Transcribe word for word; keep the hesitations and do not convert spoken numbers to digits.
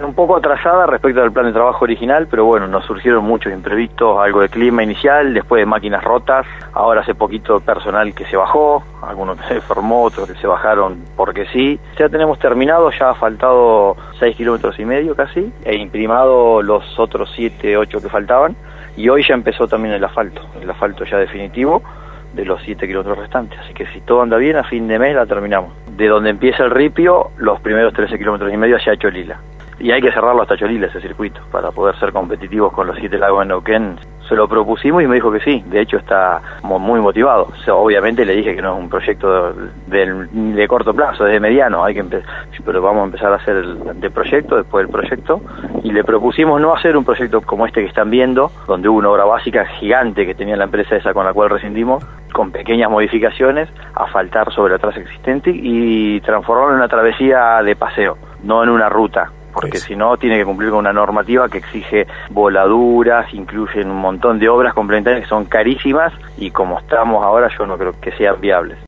Un poco atrasada respecto al plan de trabajo original, pero bueno, nos surgieron muchos imprevistos, algo de clima inicial, después de máquinas rotas, ahora hace poquito personal que se bajó, algunos que se formó, otros que se bajaron porque sí. Ya tenemos terminado, ya ha faltado seis kilómetros y medio casi, e imprimado los otros siete, ocho que faltaban, y hoy ya empezó también el asfalto, el asfalto ya definitivo de los siete kilómetros restantes, así que si todo anda bien, a fin de mes la terminamos. De donde empieza el ripio, los primeros trece kilómetros y medio hacia Cholila. Y hay que cerrarlo hasta Cholila, ese circuito, para poder ser competitivos con los siete lagos de Neuquén. Se lo propusimos y me dijo que sí, de hecho está muy motivado. O sea, obviamente le dije que no es un proyecto de, de, de corto plazo, es de mediano, hay que pero vamos a empezar a hacer el de proyecto, después del proyecto, y le propusimos no hacer un proyecto como este que están viendo, donde hubo una obra básica gigante que tenía la empresa esa con la cual rescindimos, con pequeñas modificaciones, asfaltar sobre la traza existente y transformarlo en una travesía de paseo, no en una ruta. Porque si no tiene que cumplir con una normativa que exige voladuras, incluyen un montón de obras complementarias que son carísimas y como estamos ahora yo no creo que sean viables.